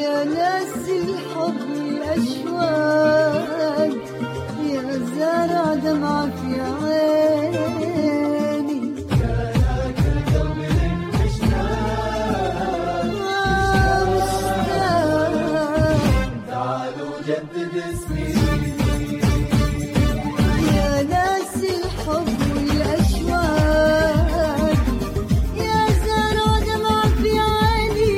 يا ناس الحب الأشواق، يا زارع دمعة في عيني، يا لك القلب لك مشتاق تعالوا جدد سنيني. يا ناس الحب والأشواق، يا زارع دمعة في عيني،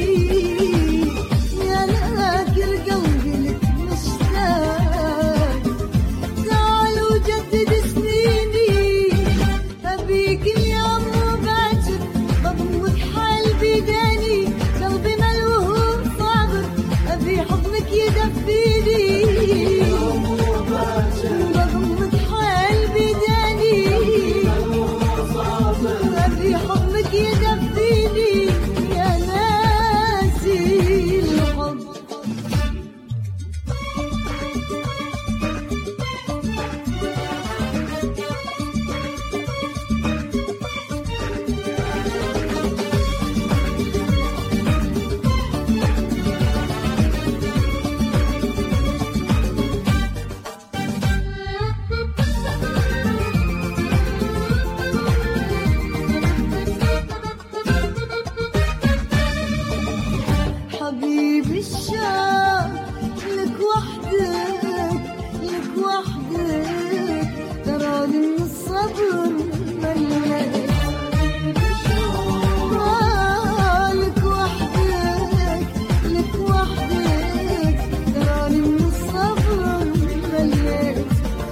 يا لك القلب لك مشتاق تعالوا جدد سنيني. أبيك اليوم وباكر بضمك حال بداني، قلبي ملوه صابر أبي حضنك يدفيني، بضمك حال بداني أبي حضنك يدفيني، يا ناسي الحب. حبيبي الشام لك وحدك، لك وحدك تراني من الصبر مليت. لك وحدك، لك وحدك تراني من الصبر مليت،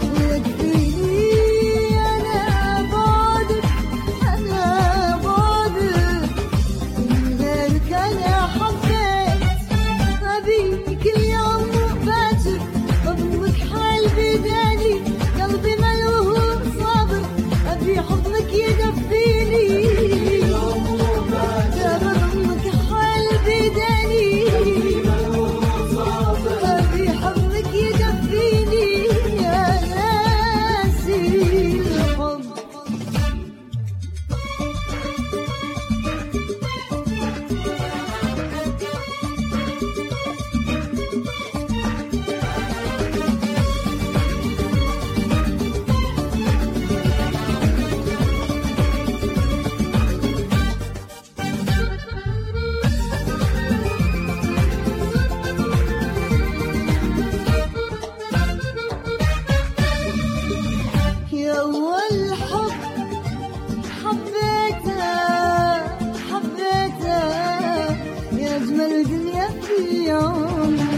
ويكفيني أنا بعدك، أنا بعدك من غيرك أنا حبيت. أبيك اليوم وباكر بضمك حال بداني، قلبي ملوه صابر أبي حضنك يدفيني، بضمك حال بداني أبي حضنك يدفيني، يا ناسي الحب. يا أول حب حبيته، حبيته يا أجمل دنيا في يوم